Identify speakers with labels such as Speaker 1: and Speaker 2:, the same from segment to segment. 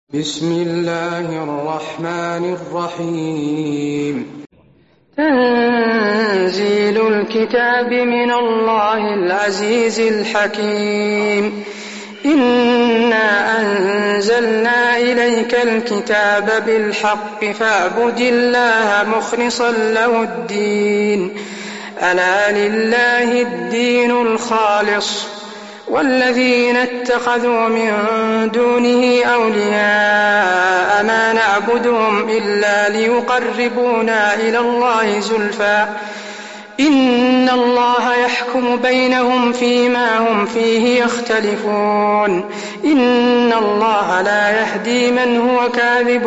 Speaker 1: بسم الله الرحمن الرحيم.
Speaker 2: تنزيل الكتاب من الله العزيز الحكيم. إنا أنزلنا إليك الكتاب بالحق فاعبد الله مخلصا له الدين، ألا لله الدين الخالص، والذين اتخذوا من دونه أولياء ما نعبدهم إلا ليقربونا إلى الله زلفى إن الله يحكم بينهم فيما هم فيه يختلفون، إن الله لا يهدي من هو كاذب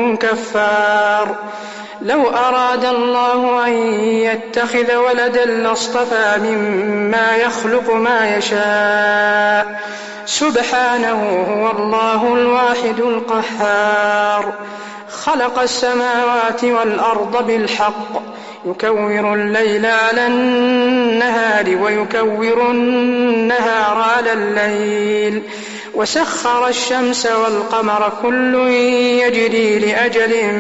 Speaker 2: كفار. لو أراد الله أن يتخذ ولدا لاصطفى مما يخلق ما يشاء، سبحانه هو الله الواحد القهار. خلق السماوات والأرض بالحق، يكور الليل على النهار ويكور النهار على الليل، وسخر الشمس والقمر كل يجري لأجل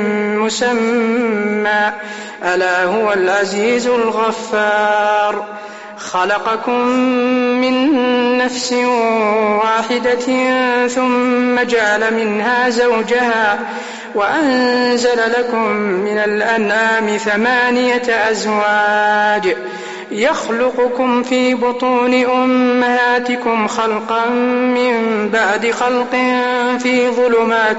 Speaker 2: مسمى، ألا هو العزيز الغفار. خلقكم من نفس واحدة ثم جعل منها زوجها وأنزل لكم من الأنعام 8 أزواج، يخلقكم في بطون أمهاتكم خلقا من بعد خلق في ظلمات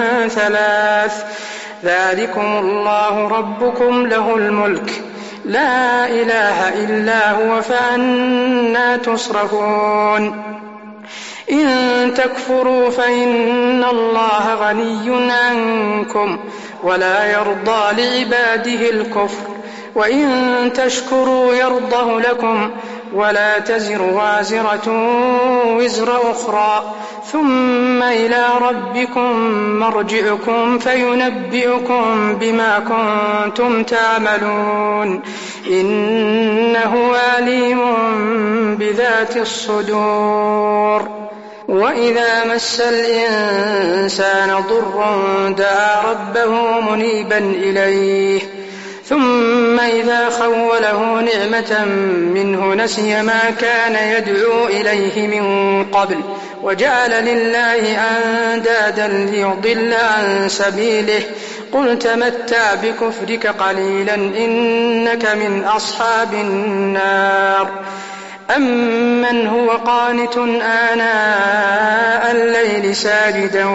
Speaker 2: 3، ذلكم الله ربكم له الملك، لا إله إلا هو، فأنى تصرفون. إن تكفروا فإن الله غني عنكم ولا يرضى لعباده الكفر، وإن تشكروا يرضه لكم، ولا تزر وازرة وزر أخرى، ثم إلى ربكم مرجعكم فينبئكم بما كنتم تعملون، إنه عليم بذات الصدور. وإذا مس الإنسان ضر دعا ربه منيبا إليه، ثم إذا خوله نعمة منه نسي ما كان يدعو إليه من قبل، وجعل لله أندادا ليضل عن سبيله، قل تمتع بكفرك قليلا إنك من أصحاب النار. أمن هو قانت آناء الليل ساجدا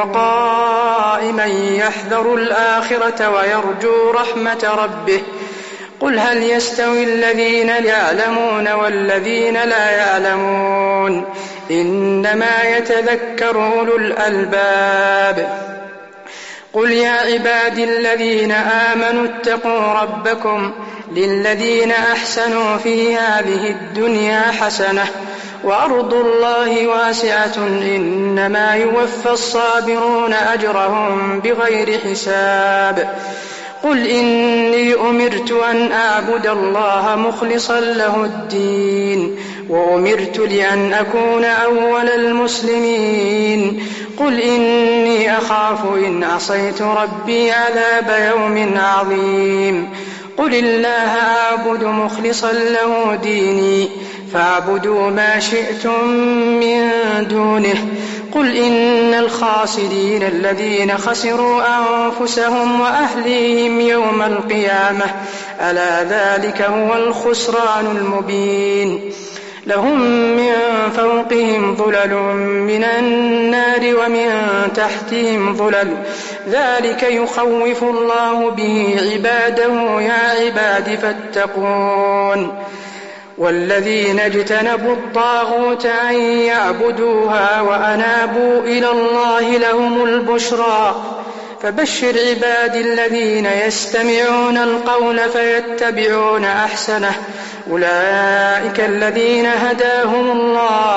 Speaker 2: وقائما يحذر الآخرة ويرجو رحمة ربه، قل هل يستوي الذين يعلمون والذين لا يعلمون، إنما يتذكر أولو الألباب. قل يا عبادي الذين آمنوا اتقوا ربكم، للذين أحسنوا في هذه الدنيا حسنة، وأرض الله واسعة، إنما يوفى الصابرون أجرهم بغير حساب. قل إني أمرت أن أعبد الله مخلصا له الدين، وأمرت لأن أكون أول المسلمين. قل إني أخاف إن عصيت ربي عذاب يوم عظيم. قل الله أعبد مخلصا له ديني، فاعبدوا ما شئتم من دونه. قل إن الخاسرين الذين خسروا أنفسهم وأهليهم يوم القيامة، ألا ذلك هو الخسران المبين. لهم من فوقهم ظلل من النار ومن تحتهم ظلل، ذلك يخوف الله به عباده، يا عباد فاتقون. والذين اجتنبوا الطاغوت أن يعبدوها وأنابوا إلى الله لهم البشرى، فبشر عبادي الذين يستمعون القول فيتبعون أحسنه، أولئك الذين هداهم الله،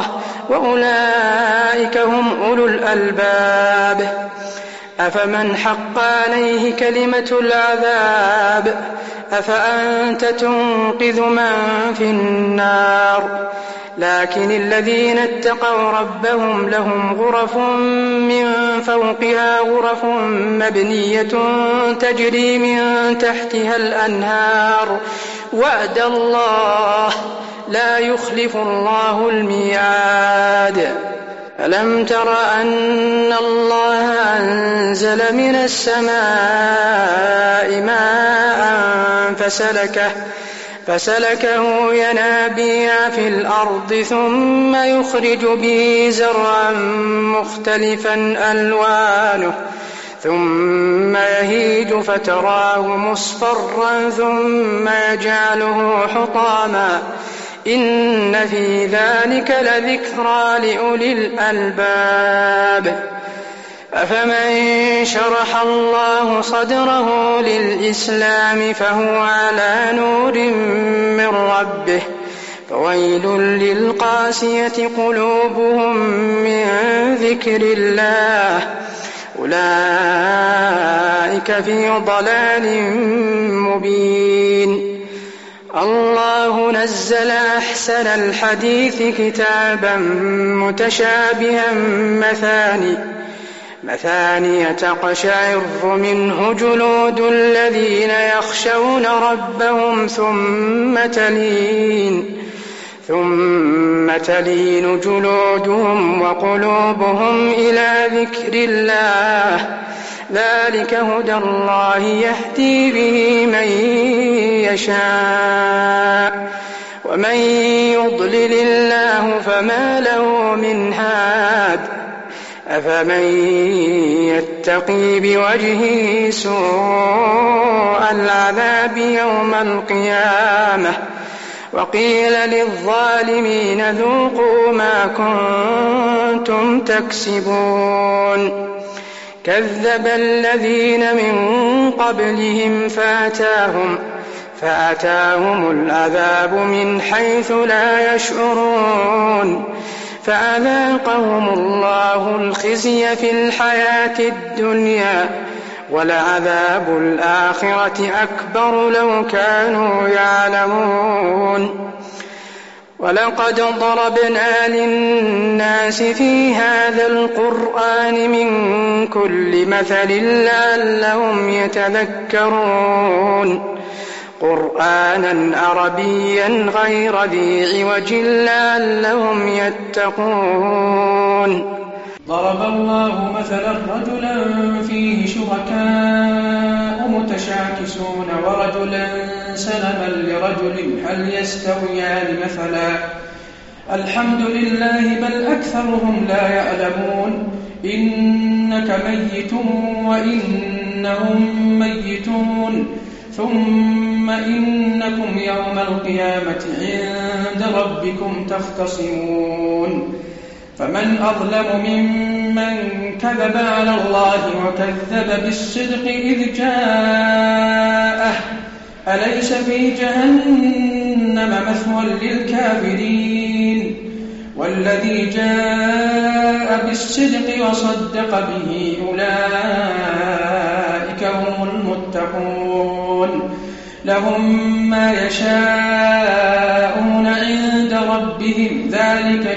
Speaker 2: وأولئك هم أولو الألباب. أفمن حق عليه كلمة العذاب أفأنت تنقذ من في النار. لكن الذين اتقوا ربهم لهم غرف من فوقها فوقها غرف مبنية تجري من تحتها الأنهار وعد الله لا يخلف الله الميعاد. ألم تر أن الله أنزل من السماء ماء فسلكه ينابيع في الأرض ثم يخرج به زرعا مختلفا ألوانه ثم يهيج فتراه مصفرا ثم يجعله حطاما إن في ذلك لذكرى لأولي الألباب. أفمن شرح الله صدره للإسلام فهو على نور من ربه فويل للقاسية قلوبهم من ذكر الله أولئك في ضلال مبين. الله نزل أحسن الحديث كتابا متشابها مثانية تقشعر منه جلود الذين يخشون ربهم ثم تلين جلودهم وقلوبهم إلى ذكر الله ذلك هدى الله يهدي به من يشاء ومن يضلل الله فما له من هاد. أفمن يتقي بوجهه سوء العذاب يوم القيامة وقيل للظالمين ذوقوا ما كنتم تكسبون. كذب الذين من قبلهم فأتاهم العذاب من حيث لا يشعرون فأذاقهم الله الخزي في الحياة الدنيا ولعذاب الآخرة أكبر لو كانوا يعلمون. ولقد ضربنا للناس في هذا القرآن من كل مثل لعلهم يتذكرون قرآنا عربيا غير ذي عوج لعلهم يتقون.
Speaker 3: ضرب الله مثلا رجلا فيه شركاء متشاكسون ورجلا سلما لرجل هل يستويان مثلا الحمد لله بل أكثرهم لا يعلمون. إنك ميت وإنهم ميتون ثم إنكم يوم القيامة عند ربكم تختصمون. فمن أظلم ممن كذب على الله وكذب بالصدق إذ جاءه أليس في جهنم مثوى للكافرين. والذي جاء بالصدق وصدق به أولئك هم المتقون لهم ما يشاءون عند ربهم ذلك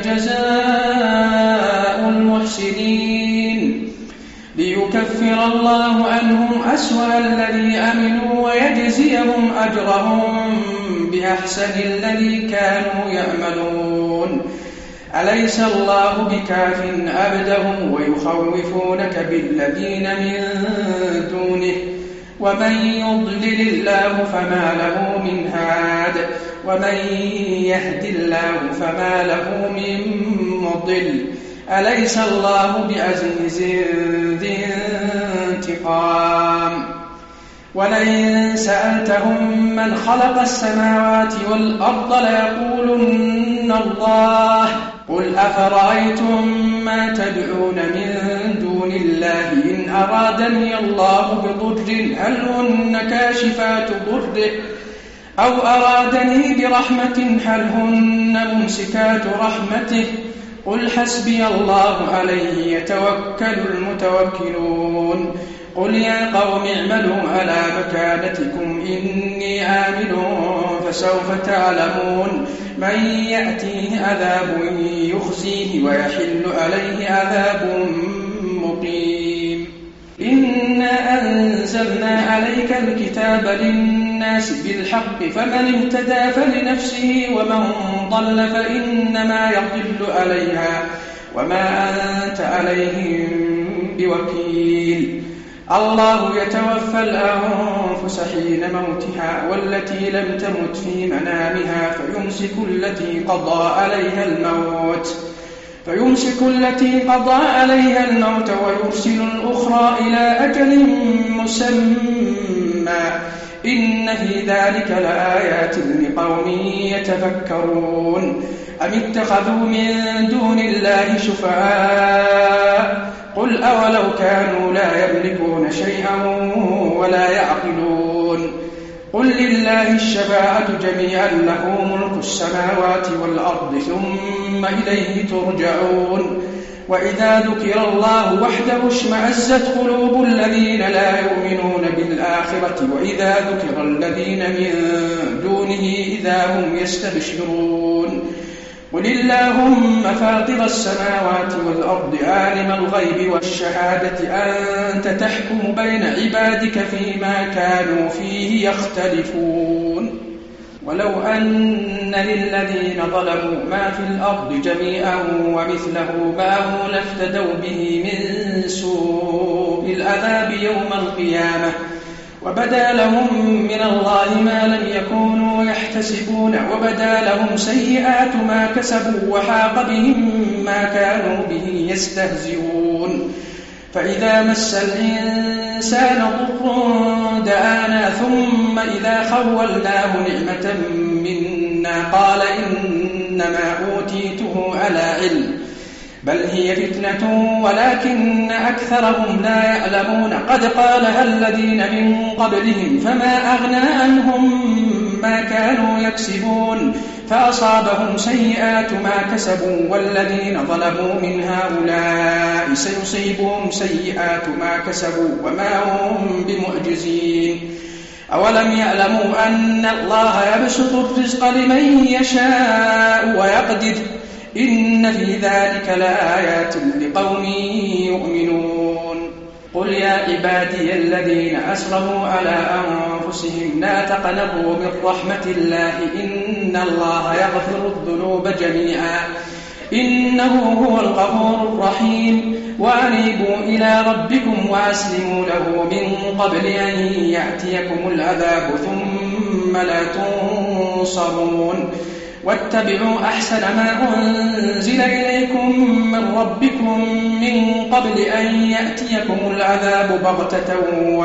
Speaker 3: جزاء المحسنين ليكفر الله عنهم أسوأ الذي عملوا ويجزيهم أجرهم بأحسن الذي كانوا يعملون. أليس الله بكاف عبده ويخوفونك بالذين من دونه ومن يضلل الله فما له من هاد ومن يهد الله فما له من مضل. أليس الله بعزيز ذي انتقام. ولئن سألتهم من خلق السماوات والأرض ليقولن الله قل أفرأيتم ما تدعون من دون الله إن أرادني الله بضر هل هن كاشفات ضره أو أرادني برحمة هل هن ممسكات رحمته قل حسبي الله عليه يتوكل المتوكلون. قل يا قوم اعملوا على مكانتكم إني عامل فسوف تعلمون من يأتيه عذاب يخزيه ويحل عليه عذاب مقيم. إنا أنزلنا عليك الكتاب للناس بالحق فمن اهتدى فلنفسه ومن ضل فإنما يضل عليها وما أنت عليهم بوكيل. الله يتوفى الأنفس حين موتها والتي لم تمت في منامها فيمسك التي قضى عليها الموت ويرسل الأخرى إلى أجل مسمى إن في ذلك لآيات لقوم يتفكرون. أم اتخذوا من دون الله شفعاء قل أولو كانوا لا يملكون شيئا ولا يعقلون قل لله الشفاعة جميعا له ملك السماوات والأرض ثم إليه ترجعون. وإذا ذكر الله وحده اشمأزت قلوب الذين لا يؤمنون بالآخرة وإذا ذكر الذين من دونه إذا هم يستبشرون. قل اللهم فاطر السماوات والأرض عالم الغيب والشهادة أنت تحكم بين عبادك فيما كانوا فيه يختلفون. ولو أن للذين ظلموا ما في الأرض جميعا ومثله معه لافتدوا به من سوء العذاب يوم القيامة وبدا لهم من الله ما لم يكونوا يحتسبون وبدا لهم سيئات ما كسبوا وحاق بهم ما كانوا به يستهزئون. فإذا مس الإنسان ضر دعانا ثم إذا خولناه نعمة منا قال إنما أوتيته على علم بل هي فتنة ولكن أكثرهم لا يعلمون. قد قالها الذين من قبلهم فما أغنى عنهم ما كانوا يكسبون فأصابهم سيئات ما كسبوا والذين ظلموا من هؤلاء سيصيبهم سيئات ما كسبوا وما هم بمعجزين. أولم يعلموا أن الله يبسط الرزق لمن يشاء ويقدر إن في ذلك لآيات لقوم يؤمنون. قل يا عبادي الذين أسرفوا على أنفسهم لا تقنطوا من رحمة الله إن الله يغفر الذنوب جميعا إنه هو الغفور الرحيم. وأنيبوا إلى ربكم وأسلموا له من قبل أن يأتيكم العذاب ثم لا تنصرون. واتبعوا أحسن ما أنزل إليكم من ربكم من قبل أن يأتيكم العذاب بغتة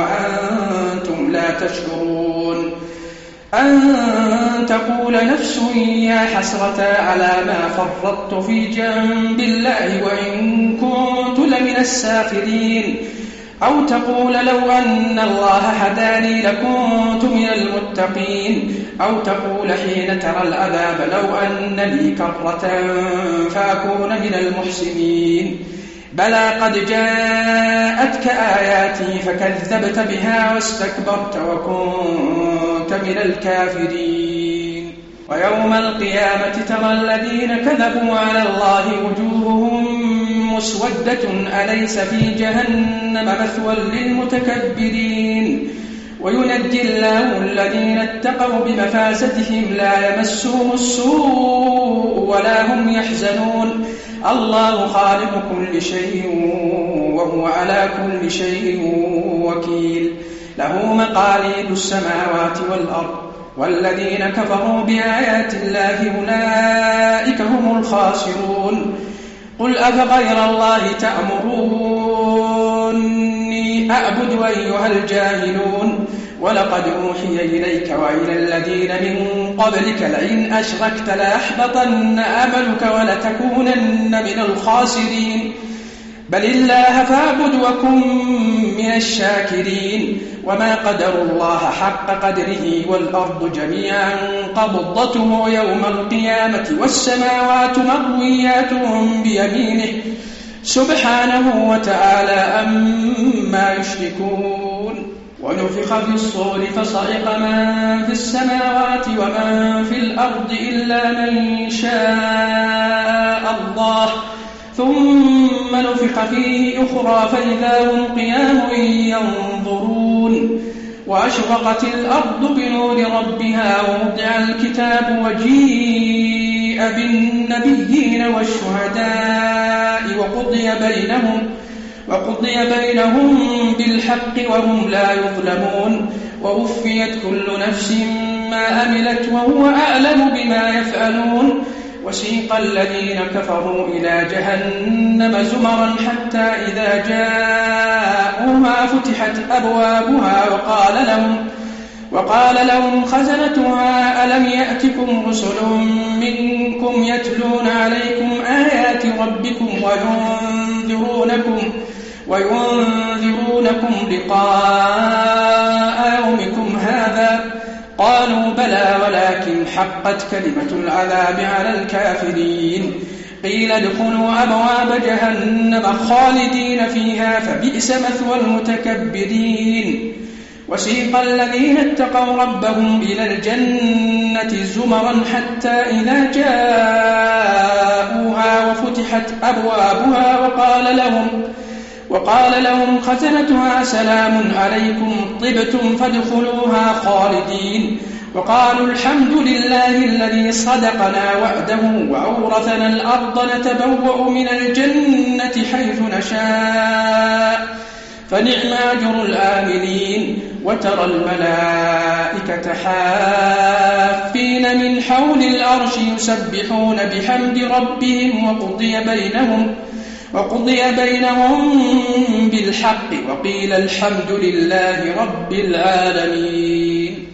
Speaker 3: وأنتم لا تشعرون. أن تقول نفس يا حسرة على ما فرطت في جنب الله وإن كنت لمن الساخرين أو تقول لو أن الله هداني لكنت من المتقين أو تقول حين ترى العذاب لو أن لي كرة فأكون من المحسنين. بلى قد جاءتك آياتي فكذبت بها واستكبرت وكنت من الكافرين. ويوم القيامة ترى الذين كذبوا على الله وجوههم مسودة أليس في جهنم مثوى للمتكبرين. وينجي الله الذين اتقوا بمفازتهم لا يمسهم السوء ولا هم يحزنون. الله خالق كل شيء وهو على كل شيء وكيل. له مقاليد السماوات والأرض والذين كفروا بآيات الله أولئك هم الخاسرون. قل أفغير الله تأمروني أعبد أيها الجاهلون. ولقد أوحي إليك وإلى الذين من قبلك لئن أشركت ليحبطن عملك ولتكونن من الخاسرين. بل الله فاعبد وكن من الشاكرين. وما قدروا الله حق قدره والأرض جميعا قبضته يوم القيامة والسماوات مطويات بيمينه سبحانه وتعالى عما يشركون. ونفخ في الصور فصعق من في السماوات ومن في الأرض إلا من شاء الله ثم نفخ فيه أخرى فإذا هم قيام ينظرون وأشرقت الأرض بنور ربها ووضع الكتاب وجيء بالنبيين والشهداء وقضي بينهم بالحق وهم لا يظلمون ووفيت كل نفس ما عملت وهو أعلم بما يفعلون وسيق الذين كفروا إلى جهنم زمرا حتى إذا جاءوها فتحت أبوابها وقال لهم خزنتها ألم يأتكم رسل منكم يتلون عليكم آيات ربكم وينذرونكم لقاء يومكم هذا قالوا بلى ولكن حقت كلمة العذاب على الكافرين قيل ادخلوا أبواب جهنم خالدين فيها فبئس مثوى المتكبرين وسيق الذين اتقوا ربهم إلى الجنة زمرا حتى إذا جاءوها وفتحت أبوابها وقال لهم خزنتها سلام عليكم طبتم فادخلوها خالدين وقالوا الحمد لله الذي صدقنا وعده وأورثنا الأرض نتبوأ من الجنة حيث نشاء فنعم أجر الآملين وترى الملائكة حافين من حول العرش يسبحون بحمد ربهم وقضي بينهم بالحق وقيل الحمد لله رب العالمين.